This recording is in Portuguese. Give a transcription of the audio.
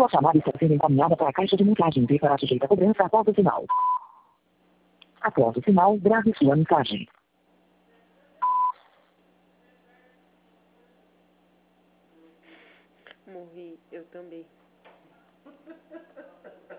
Sua chamada está sendo encaminhada para a caixa de mensagens e será sujeita a cobrança após o sinal. Após o sinal, grave sua mensagem. Morri, eu também.